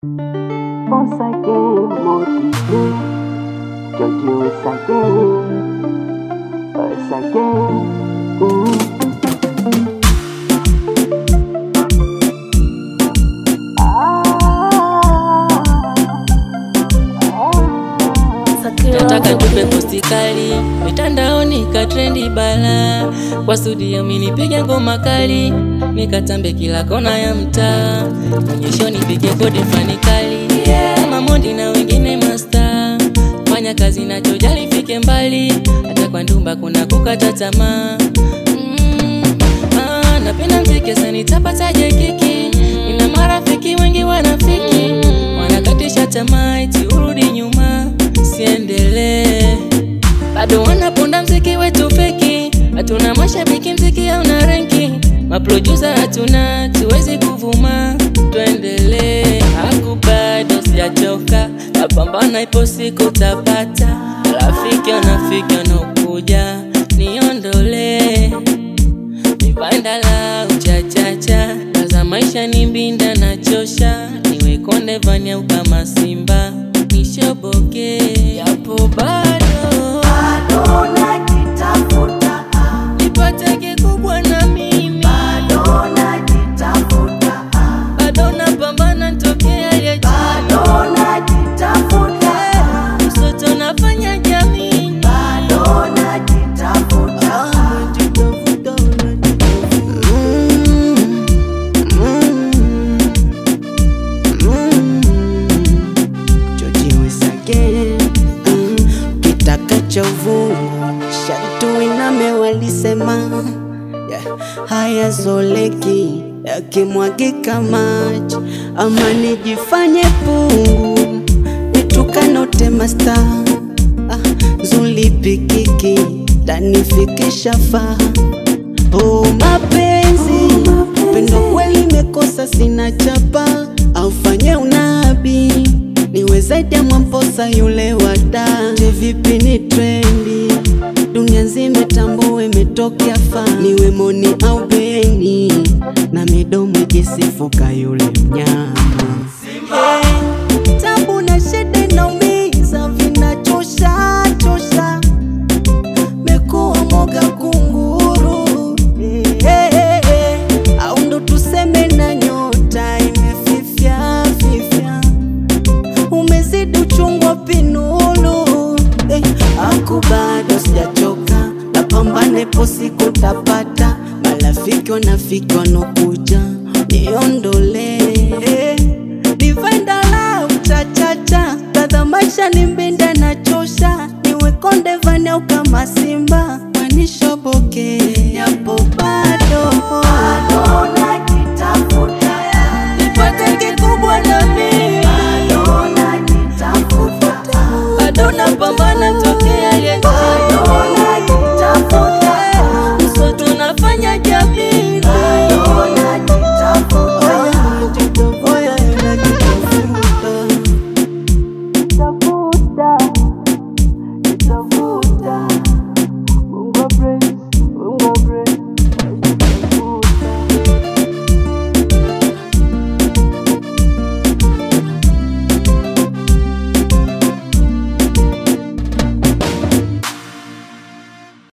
Once again, motivé, Jojo once again. Nataka tupe posti kali mitandaoni katrendi bala, kwa studio mimi nipige ngoma kali, nikatambe kila kona ya mtaa, onyesho nipige kodi fani kali, kama Mondi na wengine master. Fanya kazi nachojali fike mbali, hata kwa ndumba kuna kukata tamaa. Napenda mziki sana nitapataje kiki, nina marafiki wengi wanafiki, wanakatisha tamaa eti urudi nyuma siendelee. Bado wanaponda mziki wetu feki, hatuna mashabiki mziki hauna ranki, maproducer hatuna, tuwezi kuvuma, tuendelee. Haku bado sijachoka, napambana ipo siku tapata, rafiki wanafiki wanakuja niondole, nipanda la uchachacha, kaza maisha ni mbinda na chosha, niwe konde vanya ukama simba nishoboke, yapo bado najitafuta, nipate kikubwa na mimi bado najitafuta, bado napambana nitokea ya bado najitafuta, msoto nafanya jamii bado najitafuta. Kitakacha uvungu shatu iname walisema, haya zoleki yakimwagika maji, ama nijifanye pungu nitukanote masta, zulipikiki tanifikisha faha. Mapenzi pendo kweli mekosa, sina chapa au fanye unabi, niwe zaidi ya mwamposa yule wada. Je, vipi ni trendi dunia nzima tambue metokea fa, niwe Moni au Beni na midomo ikisifuka yule mnyama. Tabu na shida inaumiza, vinachosha chosha, mekuwa moga kunguru. Au ndo tuseme na nyota imefifia fifia, umezidi uchungwa pinulu. Aku bado sijachoka, napambane po siku tapata, marafiki wanafiki wanokuja niondole, nivenda la uchachacha, kadha maisha ni